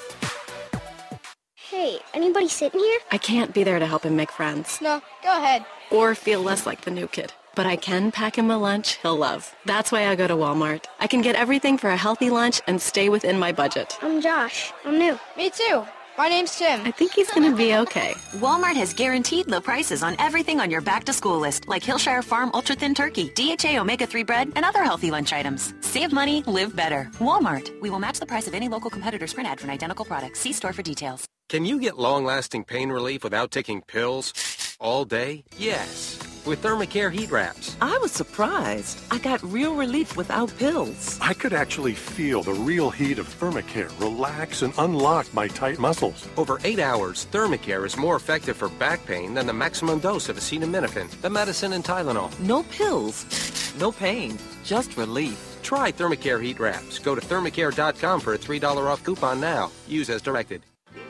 Hey, anybody sitting here? I can't be there to help him make friends. No, go ahead. Or feel less like the new kid. But I can pack him a lunch he'll love. That's why I go to Walmart. I can get everything for a healthy lunch and stay within my budget. I'm Josh. I'm new. Me too. My name's Tim. I think he's going to be okay. Walmart has guaranteed low prices on everything on your back-to-school list, like Hillshire Farm Ultra-Thin Turkey, DHA Omega-3 bread, and other healthy lunch items. Save money, live better. Walmart. We will match the price of any local competitor's print ad for an identical product. See store for details. Can you get long-lasting pain relief without taking pills all day? Yes, with Thermacare heat wraps. I was surprised. I got real relief without pills. I could actually feel the real heat of Thermacare relax and unlock my tight muscles. Over 8 hours, Thermacare is more effective for back pain than the maximum dose of acetaminophen, the medicine and Tylenol. No pills, no pain, just relief. Try Thermacare heat wraps. Go to thermacare.com for a $3 off coupon now. Use as directed.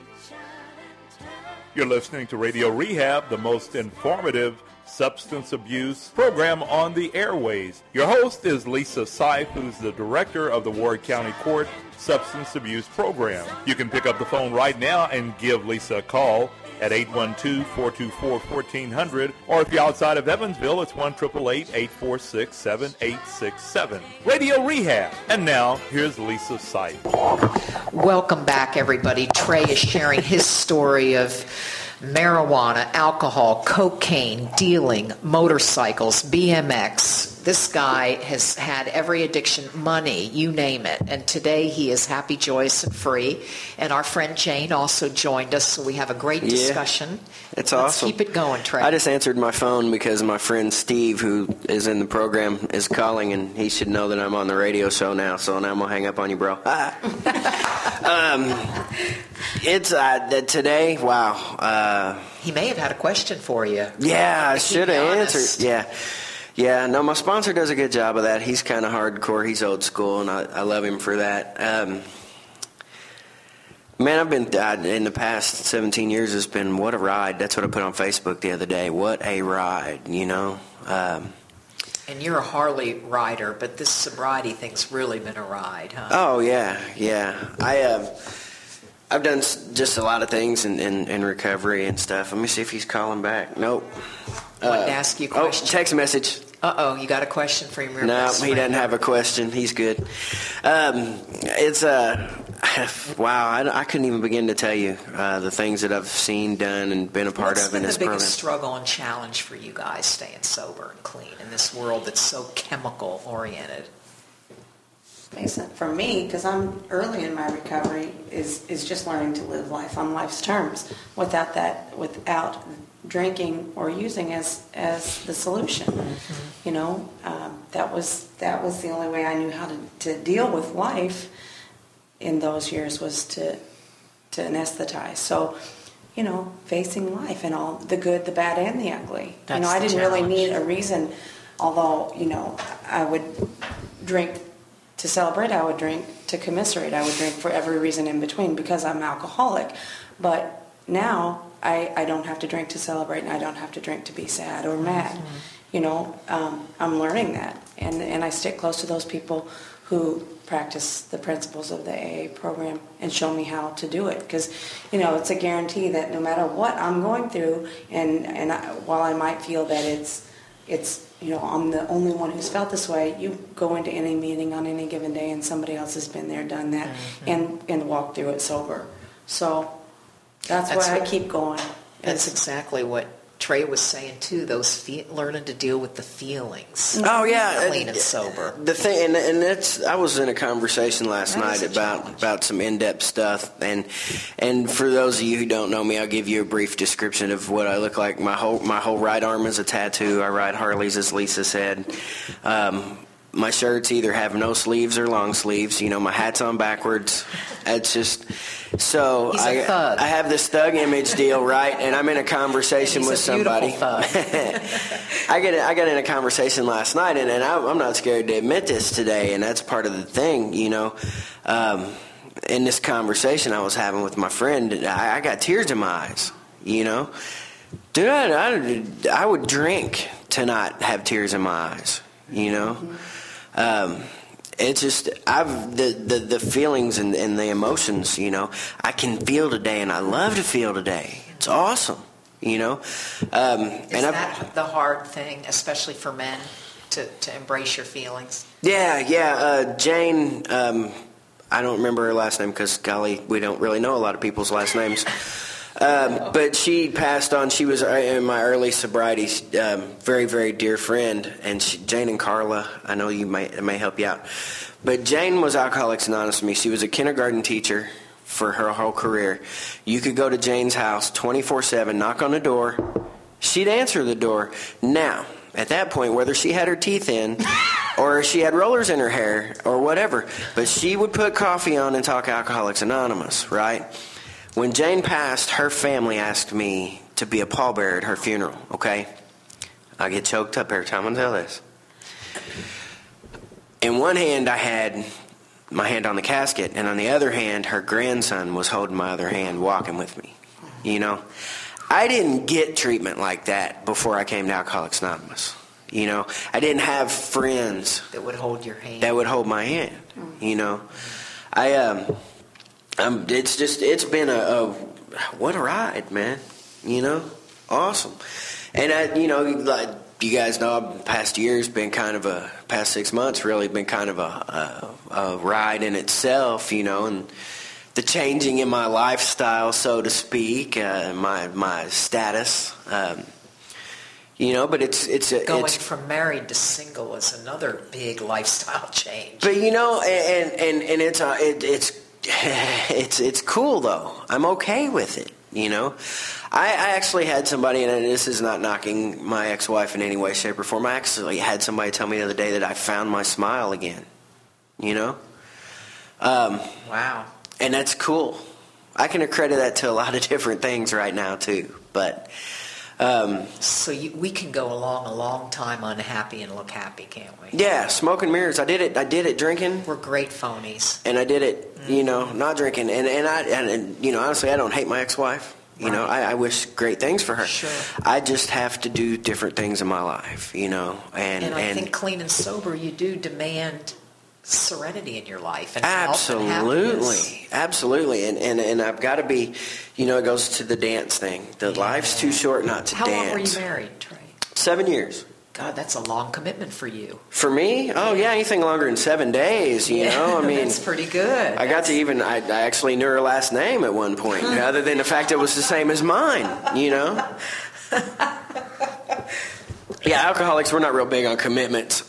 You're listening to Radio Rehab, the most informative substance abuse program on the airways. Your host is Lisa Seif, who's the director of the Ward County Court Substance Abuse Program. You can pick up the phone right now and give Lisa a call at 812-424-1400, or if you're outside of Evansville, it's 1-888-846-7867. Radio Rehab. And now, here's Lisa Seif. Welcome back, everybody. Trey is sharing his story of marijuana, alcohol, cocaine, dealing, motorcycles, BMX. This guy has had every addiction, money, you name it. And today he is happy, joyous, and free. And our friend Jane also joined us, so we have a great discussion. It's Let's awesome. Keep it going, Trey. I just answered my phone because my friend Steve, who is in the program, is calling, and he should know that I'm on the radio show now. So now I'm going to hang up on you, bro. It's today, wow. He may have had a question for you. Yeah, I should have answered. Yeah, no, my sponsor does a good job of that. He's kind of hardcore. He's old school, and I love him for that. Man, I've been, in the past 17 years, it's been, what a ride. That's what I put on Facebook the other day. What a ride, you know. And you're a Harley rider, but this sobriety thing's really been a ride, huh? Oh, yeah. I've done just a lot of things in recovery and stuff. Let me see if he's calling back. Nope. Wanted to ask you a question. Oh, text message. Uh-oh, you got a question for him? No, he doesn't have a question. He's good. It's wow, I couldn't even begin to tell you the things that I've seen, done, and been a part of in this program. What's been the biggest struggle and challenge for you guys staying sober and clean in this world that's so chemical-oriented? For me, because I'm early in my recovery, is just learning to live life on life's terms without drinking or using as the solution. Mm-hmm. You know, that was the only way I knew how to deal with life in those years was to anesthetize. So, you know, facing life and all the good, the bad, and the ugly. That's I didn't really need a reason, although, you know, I would drink To celebrate, I would drink. To commiserate, I would drink for every reason in between because I'm alcoholic. But now I don't have to drink to celebrate, and I don't have to drink to be sad or mad. I'm learning that, and I stick close to those people who practice the principles of the AA program and show me how to do it. Because, it's a guarantee that no matter what I'm going through, and while I might feel that it's I'm the only one who's felt this way, you go into any meeting on any given day and somebody else has been there, done that, and walked through it sober. So that's why I keep going. That's exactly what Trey was saying too. Those learning to deal with the feelings. Oh yeah, clean and sober. The thing, and that's. I was in a conversation last night about some in-depth stuff, and for those of you who don't know me, I'll give you a brief description of what I look like. My whole right arm is a tattoo. I ride Harleys, as Lisa said. My shirts either have no sleeves or long sleeves. My hat's on backwards. It's just so He's a thug. I have this thug image deal, right? And I'm in a conversation with somebody. Thug. I got in a conversation last night, and I'm not scared to admit this today, and that's part of the thing, in this conversation I was having with my friend, I got tears in my eyes, Dude, I would drink to not have tears in my eyes, It's just the feelings and the emotions, I can feel today, and I love to feel today. It's awesome, Is that the hard thing, especially for men, to embrace your feelings? Yeah. Jane, I don't remember her last name because, golly, we don't really know a lot of people's last names. But she passed on. She was in my early sobriety, very, very dear friend. And Jane and Carla, I know you may help you out. But Jane was Alcoholics Anonymous to me. She was a kindergarten teacher for her whole career. You could go to Jane's house 24/7, knock on the door. She'd answer the door. Now, at that point, whether she had her teeth in or she had rollers in her hair or whatever, but she would put coffee on and talk Alcoholics Anonymous, right? When Jane passed, her family asked me to be a pallbearer at her funeral, okay? I get choked up every time I tell this. In one hand, I had my hand on the casket, and on the other hand, her grandson was holding my other hand, walking with me, I didn't get treatment like that before I came to Alcoholics Anonymous. I didn't have friends that would hold your hand. That would hold my hand. It's been what a ride, man. Awesome. And like you guys know, the past year's been past 6 months really been kind of a ride in itself, and the changing in my lifestyle, so to speak, my status, but it's going from married to single is another big lifestyle change. But and it's cool though. I'm okay with it. I actually had somebody, and this is not knocking my ex-wife in any way, shape, or form. I actually had somebody tell me the other day that I found my smile again. Wow. And that's cool. I can accredit that to a lot of different things right now too. But so we can go along a long time unhappy and look happy, can't we? Yeah, smoke and mirrors. I did it drinking. We're great phonies. And I did it, not drinking. And honestly, I don't hate my ex-wife. I wish great things for her. Sure. I just have to do different things in my life, And I think clean and sober, you do demand serenity in your life. And absolutely. And I've got to be, it goes to the dance thing. Life's too short not to dance. How long were you married, Trey? 7 years. God, that's a long commitment for you. For me? Oh, yeah, anything longer than 7 days, I mean, that's pretty good. I actually knew her last name at one point, other than the fact it was the same as mine, Yeah, alcoholics, we're not real big on commitments.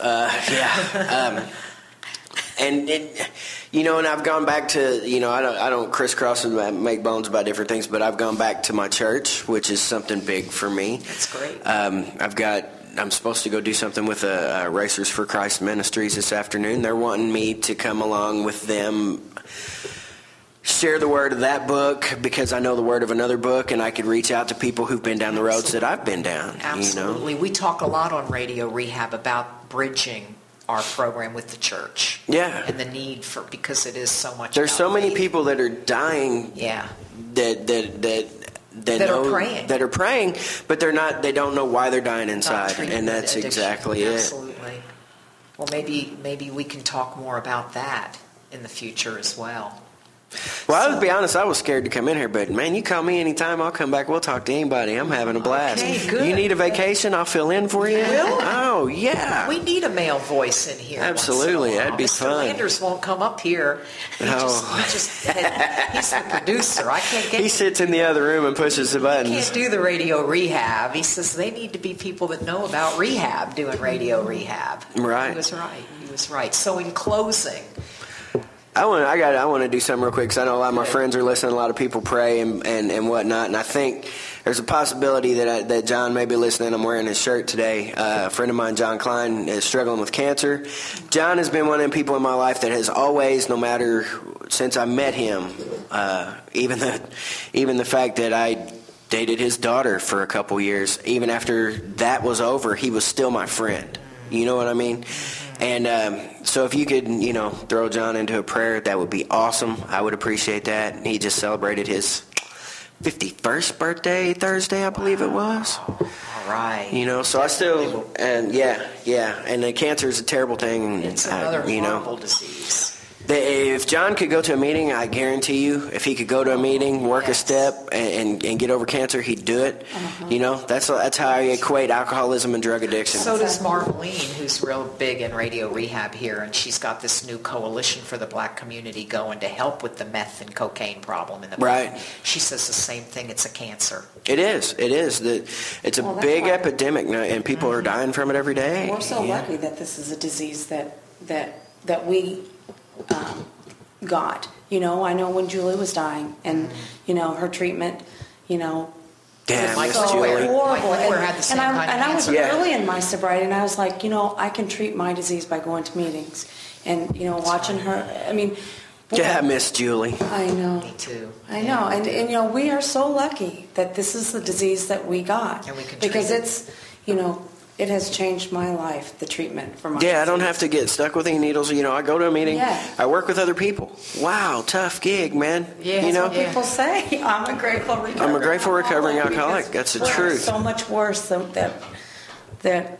And I've gone back to, I don't crisscross and make bones about different things, but I've gone back to my church, which is something big for me. That's great. I'm supposed to go do something with Racers for Christ Ministries this afternoon. They're wanting me to come along with them, share the word of that book, because I know the word of another book, and I could reach out to people who've been down the roads that I've been down. Absolutely. We talk a lot on Radio Rehab about bridging our program with the church. Yeah. And the need for, because it is so much. There's so many people that are dying. Yeah. That are praying, but they don't know why they're dying inside, and that's addiction. Exactly it. Absolutely. Well, maybe we can talk more about that in the future as well. Well, I would be honest, I was scared to come in here, but man, you call me anytime, I'll come back. We'll talk to anybody. I'm having a blast. Okay, good. You need a vacation, I'll fill in for you. Really? Oh, yeah. We need a male voice in here. Absolutely, that'd be fun. Mr. Landers won't come up here. He's the producer. I can't get. He sits in the other room and pushes the buttons. He can't do the radio rehab. He says they need to be people that know about rehab doing radio rehab. Right. He was right. So in closing. I want to do something real quick because I know a lot of my friends are listening. A lot of people pray and whatnot, and I think there's a possibility that John may be listening. I'm wearing his shirt today. A friend of mine, John Klein, is struggling with cancer. John has been one of the people in my life that has always, no matter since I met him, even the fact that I dated his daughter for a couple years, even after that was over, he was still my friend. You know what I mean? And so if you could, throw John into a prayer, that would be awesome. I would appreciate that. He just celebrated his 51st birthday Thursday, I believe it was. All right. So I still, and yeah. And the cancer is a terrible thing. It's another horrible disease. If John could go to a meeting, I guarantee you, if he could go to a meeting, work a step, and get over cancer, he'd do it. That's how I equate alcoholism and drug addiction. So does Marlene, who's real big in radio rehab here, and she's got this new coalition for the black community going to help with the meth and cocaine problem in the right. She says the same thing. It's a cancer. It is. It's a big epidemic now, and people are dying from it every day. We're so lucky that this is a disease that we got. I know when Julie was dying, and her treatment, Damn, was so Julie. horrible. And I was early in my sobriety, and I was like, I can treat my disease by going to meetings, and watching her. I mean, yeah, I miss Julie. I know. Me too. I know, and we are so lucky that this is the disease that we got, and we can because treat it's it has changed my life, the treatment for my disease. I don't have to get stuck with any needles. I go to a meeting. Yeah. I work with other people. Wow, tough gig, man. Yeah, that's what people say. I'm a grateful recovering alcoholic. That's the truth. So much worse than that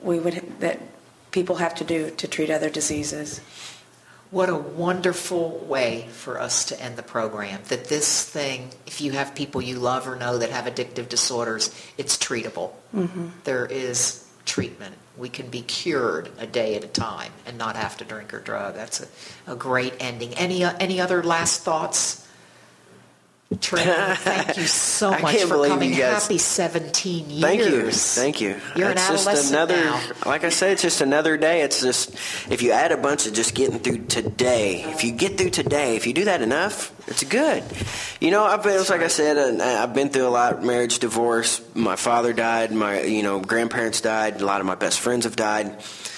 people have to do to treat other diseases. What a wonderful way for us to end the program. That this thing, if you have people you love or know that have addictive disorders, it's treatable. Mm-hmm. There is treatment. We can be cured a day at a time and not have to drink or drug. That's a great ending. Any other last thoughts? Trey, thank you so much for coming. Happy 17 years. Thank you. You're an adolescent now. Like I said, it's just another day. It's just, if you add a bunch of just getting through today, if you get through today, if you do that enough, it's good. Like I said, I've been through a lot: marriage, divorce. My father died. My grandparents died. A lot of my best friends have died.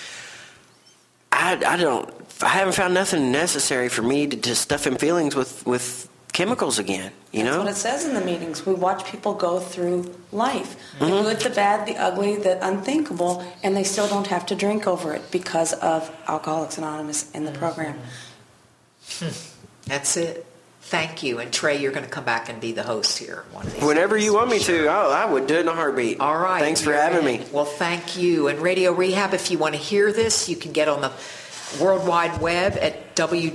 I haven't found nothing necessary for me to stuff in feelings with chemicals again. That's what it says in the meetings. We watch people go through life, the good, the bad, the ugly, the unthinkable, and they still don't have to drink over it because of Alcoholics Anonymous in the program. That's it. Thank you. And Trey, you're going to come back and be the host here one of these Whenever days. you want me to. I would do it in a heartbeat. All right. Thanks for having me. Well, thank you. And Radio Rehab, if you want to hear this, you can get on the World Wide Web at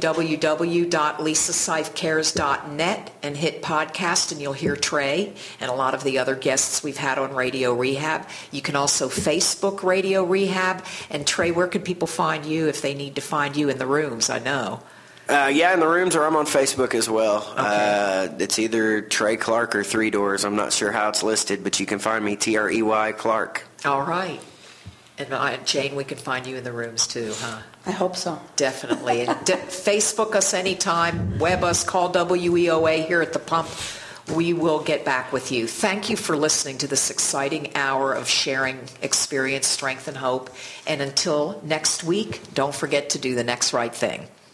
www.lisasifecares.net and hit podcast, and you'll hear Trey and a lot of the other guests we've had on Radio Rehab. You can also Facebook Radio Rehab. And Trey, where can people find you if they need to find you in the rooms? I know. In the rooms, or I'm on Facebook as well. Okay. It's either Trey Clark or Three Doors. I'm not sure how it's listed, but you can find me TREY Clark. All right. And Jane, we can find you in the rooms too, huh? I hope so. Definitely. And Facebook us anytime. Web us. Call WEOA here at the pump. We will get back with you. Thank you for listening to this exciting hour of sharing experience, strength, and hope. And until next week, don't forget to do the next right thing.